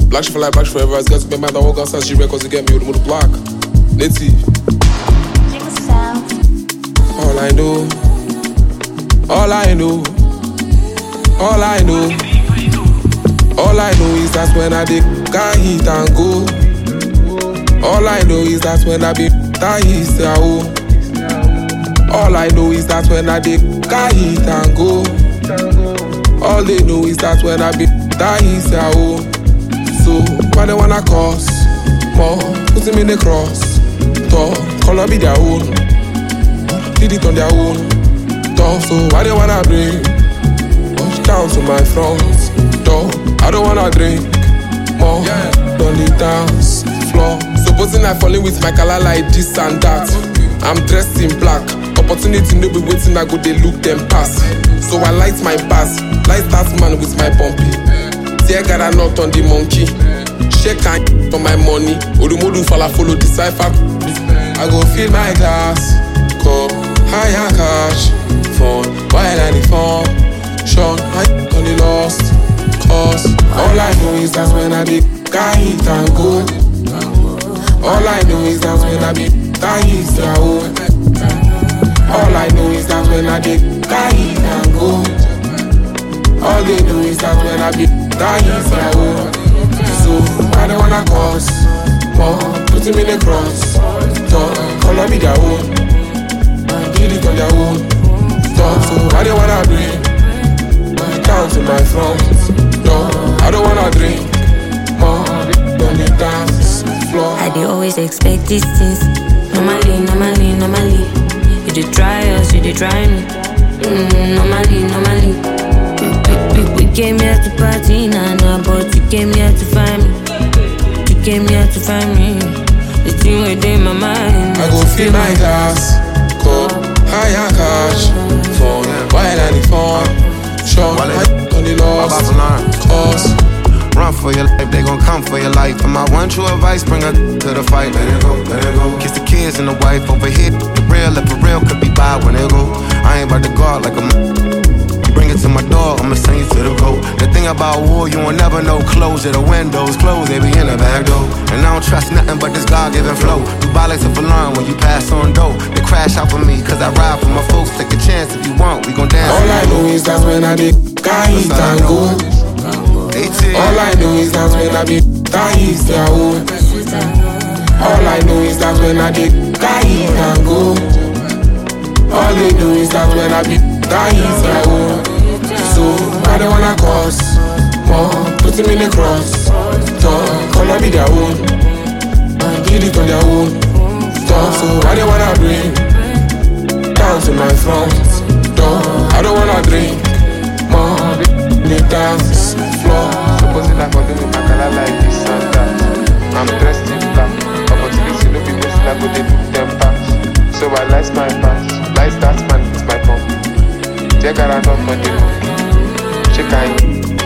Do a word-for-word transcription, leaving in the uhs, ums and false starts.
Black shit for life, black shit forever. As girls make my walk outside, she records to get me with the mother block. Native. All I know, all I know, all I know, all I know is that when I dig, got hit and go. All I know is that when I be that he say oh. All I know is that when I dig, got hit and go. All they know is that when I be that he say oh. So why they wanna cause more? Put him in the cross. Talk, color be their own. Did it on their own. Talk, so why they wanna bring much down to my front door? I don't wanna drink more on the dance floor. Supposing I fall in with my color like this and that. I'm dressed in black. Opportunity no be waiting, I go they look them pass. So I light my pass, light that man with my bumpy. Tear got a knot on the monkey. Shake and for my money. Odumodu fala follow the cipher. I go fill my glass, cup, higher cash, phone, while I the phone. Sean, I on the lost cause. All I know is that when I be got hit and go. All I know is that when I be got hit and go. All I know is that when I be got hit and go. All they know is that when I be got hit and go. So I don't wanna cause more, put him in the cross. Talk, color be their own. Did it on their own. Talk, so I don't wanna bring down to my front door. I don't wanna drink more on the dance floor. I dey always expect these things. Normally, normally, normally. You dey try us, you dey try me. Mm, normally, normally. We, we, we came here to party, nah, nah, but you came here to find me. You came here to find me. The thing within my mind. I go fill my glass, cup, higher cash, phone, while I the phone. Sean, I on the lost cause. Run for your life, they gon' come for your life. And my one true advice, bring her to the fight. Let it go, let it go. Kiss the kids and the wife over here. The real, if for real, could be by when it go. I ain't about to guard like a m- Bring it to my door, I'ma send you to the road. The thing about war, you won't never know. Close it, the windows closed, they be in the back door. And I don't trust nothing but this God-given flow. You buy like for learn when you pass on dough. They crash out for me, cause I ride for my folks. Take a chance if you want, we gon' dance. All I know is that when I be got hit and go. All I know is that when I be that is their own. All I know is that when I be got hit and go. All they know is that when I be that is their own. So I don't wanna cause more, put him in the cross. Talk, color be their own. Did it on their own. Talk, so I don't wanna bring down to my front door. I don't wanna drink more in the dance floor. Supposing I for doing my color like this and that. I'm dressed in black. Opportunity no be waiting, I go they look them pass. So I light my pass, light that man with my pump. Check out a knot on the monkey. Shake